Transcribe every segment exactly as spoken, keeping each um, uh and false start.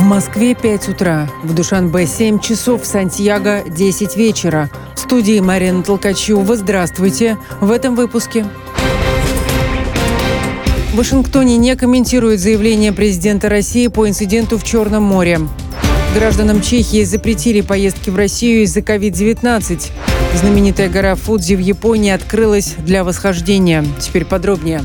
Москве пять утра, в Душанбе семь часов, в Сантьяго десять вечера. В студии Марина Толкачева. Здравствуйте. В этом выпуске. В Вашингтоне не комментируют заявление президента России по инциденту в Черном море. Гражданам Чехии запретили поездки в Россию из-за ковид девятнадцать. Знаменитая гора Фудзи в Японии открылась для восхождения. Теперь подробнее.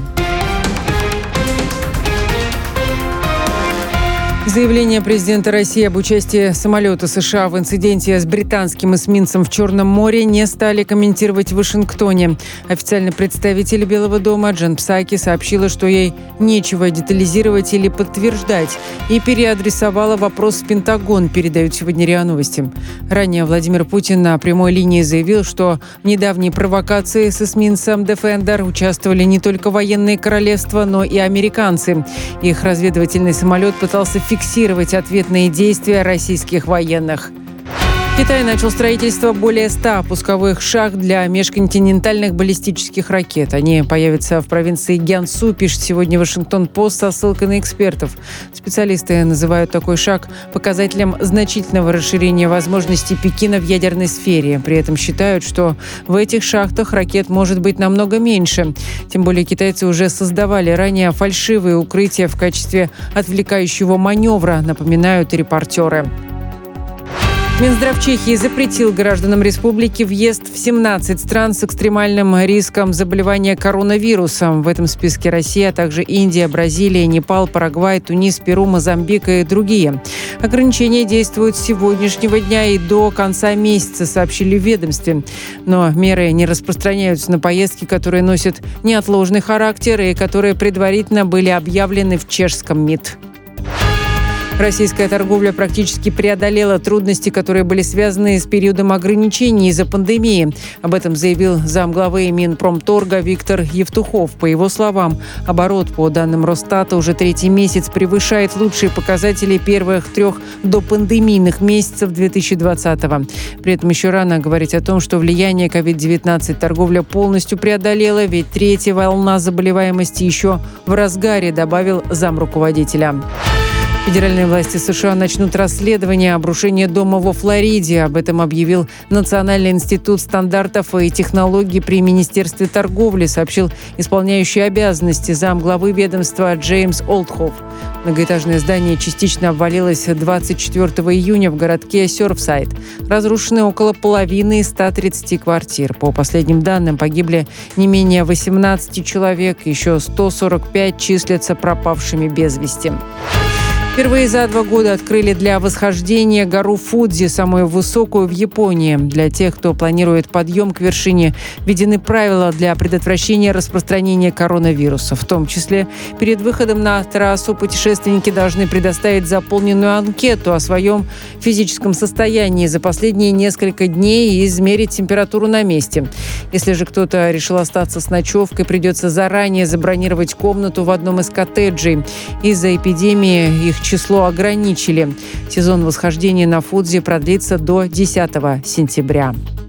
Заявление президента России об участии самолета США в инциденте с британским эсминцем в Черном море не стали комментировать в Вашингтоне. Официальный представитель Белого дома Джен Псаки сообщила, что ей нечего детализировать или подтверждать, и переадресовала вопрос в Пентагон, передают сегодня РИА Новости. Ранее Владимир Путин на прямой линии заявил, что в недавней провокации с эсминцем Defender участвовали не только военные королевства, но и американцы. Их разведывательный самолет пытался фиксировать ответные действия российских военных. Китай начал строительство более ста пусковых шахт для межконтинентальных баллистических ракет. Они появятся в провинции Гянсу, пишет сегодня Вашингтон-Пост со ссылкой на экспертов. Специалисты называют такой шаг показателем значительного расширения возможностей Пекина в ядерной сфере. При этом считают, что в этих шахтах ракет может быть намного меньше. Тем более китайцы уже создавали ранее фальшивые укрытия в качестве отвлекающего маневра, напоминают репортеры. Минздрав Чехии запретил гражданам республики въезд в семнадцать стран с экстремальным риском заболевания коронавирусом. В этом списке Россия, а также Индия, Бразилия, Непал, Парагвай, Тунис, Перу, Мозамбик и другие. Ограничения действуют с сегодняшнего дня и до конца месяца, сообщили в ведомстве. Но меры не распространяются на поездки, которые носят неотложный характер и которые предварительно были объявлены в чешском МИД. Российская торговля практически преодолела трудности, которые были связаны с периодом ограничений из-за пандемии. Об этом заявил замглавы Минпромторга Виктор Евтухов. По его словам, оборот, по данным Росстата, уже третий месяц превышает лучшие показатели первых трех допандемийных месяцев две тысячи двадцатого. При этом еще рано говорить о том, что влияние ковид девятнадцать торговля полностью преодолела, ведь третья волна заболеваемости еще в разгаре, добавил замруководителя. Федеральные власти США начнут расследование обрушения дома во Флориде. Об этом объявил Национальный институт стандартов и технологий при Министерстве торговли, сообщил исполняющий обязанности замглавы ведомства Джеймс Олдхоф. Многоэтажное здание частично обвалилось двадцать четвёртого июня в городке Сёрфсайд. Разрушены около половины из ста тридцати квартир. По последним данным, погибли не менее восемнадцати человек, еще сто сорок пять числятся пропавшими без вести. Впервые за два года открыли для восхождения гору Фудзи, самую высокую в Японии. Для тех, кто планирует подъем к вершине, введены правила для предотвращения распространения коронавируса. В том числе перед выходом на трассу путешественники должны предоставить заполненную анкету о своем физическом состоянии за последние несколько дней и измерить температуру на месте. Если же кто-то решил остаться с ночевкой, придется заранее забронировать комнату в одном из коттеджей. Из-за эпидемии их число ограничили. Сезон восхождения на Фудзи продлится до десятого сентября.